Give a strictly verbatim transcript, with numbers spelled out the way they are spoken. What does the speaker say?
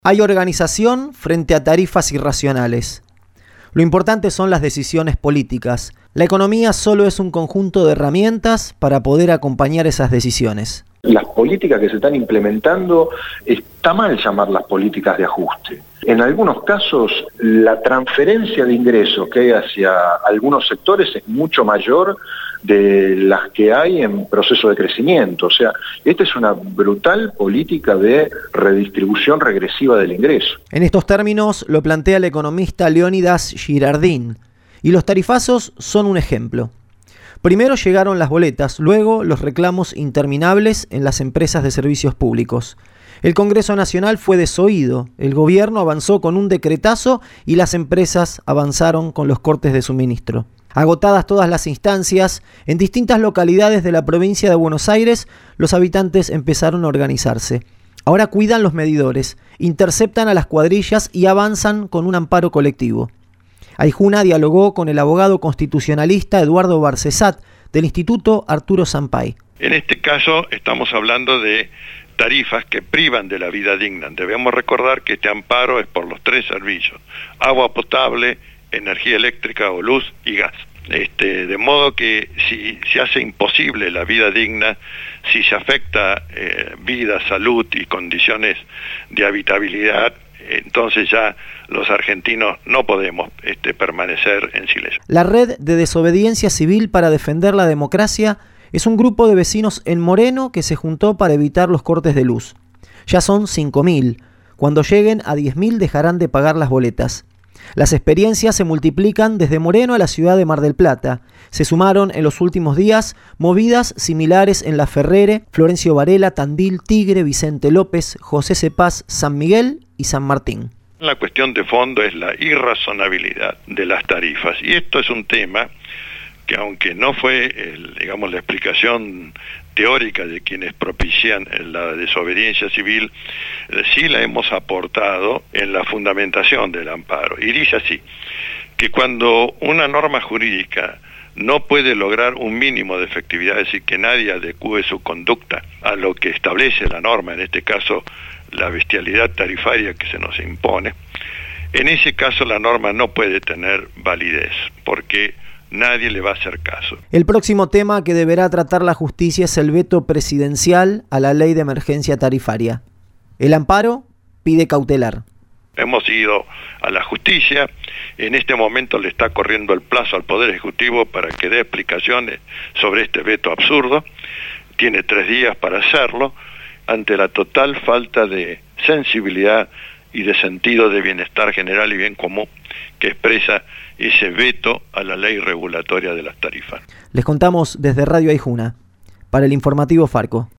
Hay organización frente a tarifas irracionales. Lo importante son las decisiones políticas. La economía solo es un conjunto de herramientas para poder acompañar esas decisiones. Las políticas que se están implementando, está mal llamarlas políticas de ajuste. En algunos casos, la transferencia de ingresos que hay hacia algunos sectores es mucho mayor de las que hay en proceso de crecimiento. O sea, esta es una brutal política de redistribución regresiva del ingreso. En estos términos lo plantea el economista Leónidas Girardin, y los tarifazos son un ejemplo. Primero llegaron las boletas, luego los reclamos interminables en las empresas de servicios públicos. El Congreso Nacional fue desoído, el gobierno avanzó con un decretazo y las empresas avanzaron con los cortes de suministro. Agotadas todas las instancias, en distintas localidades de la provincia de Buenos Aires, los habitantes empezaron a organizarse. Ahora cuidan los medidores, interceptan a las cuadrillas y avanzan con un amparo colectivo. Aijuna dialogó con el abogado constitucionalista Eduardo Barcesat, del Instituto Arturo Sampay. En este caso estamos hablando de tarifas que privan de la vida digna. Debemos recordar que este amparo es por los tres servicios: agua potable, energía eléctrica o luz y gas. Este, de modo que si se hace imposible la vida digna, si se afecta eh, vida, salud y condiciones de habitabilidad, entonces ya los argentinos no podemos este, permanecer en silencio. La Red de Desobediencia Civil para Defender la Democracia es un grupo de vecinos en Moreno que se juntó para evitar los cortes de luz. Ya son cinco mil. Cuando lleguen a diez mil dejarán de pagar las boletas. Las experiencias se multiplican desde Moreno a la ciudad de Mar del Plata. Se sumaron en los últimos días movidas similares en La Ferrere, Florencio Varela, Tandil, Tigre, Vicente López, José Cepaz, San Miguel y San Martín. La cuestión de fondo es la irrazonabilidad de las tarifas, y esto es un tema que, aunque no fue el, digamos, la explicación teórica de quienes propician la desobediencia civil, eh, sí la hemos aportado en la fundamentación del amparo. Y dice así, que cuando una norma jurídica no puede lograr un mínimo de efectividad, es decir, que nadie adecúe su conducta a lo que establece la norma, en este caso la bestialidad tarifaria que se nos impone, en ese caso la norma no puede tener validez, porque nadie le va a hacer caso. El próximo tema que deberá tratar la justicia es el veto presidencial a la ley de emergencia tarifaria. El amparo pide cautelar. Hemos ido a la justicia, en este momento le está corriendo el plazo al Poder Ejecutivo para que dé explicaciones sobre este veto absurdo. Tiene tres días para hacerlo, ante la total falta de sensibilidad y de sentido de bienestar general y bien común que expresa ese veto a la ley regulatoria de las tarifas. Les contamos desde Radio Aijuna, para el informativo Farco.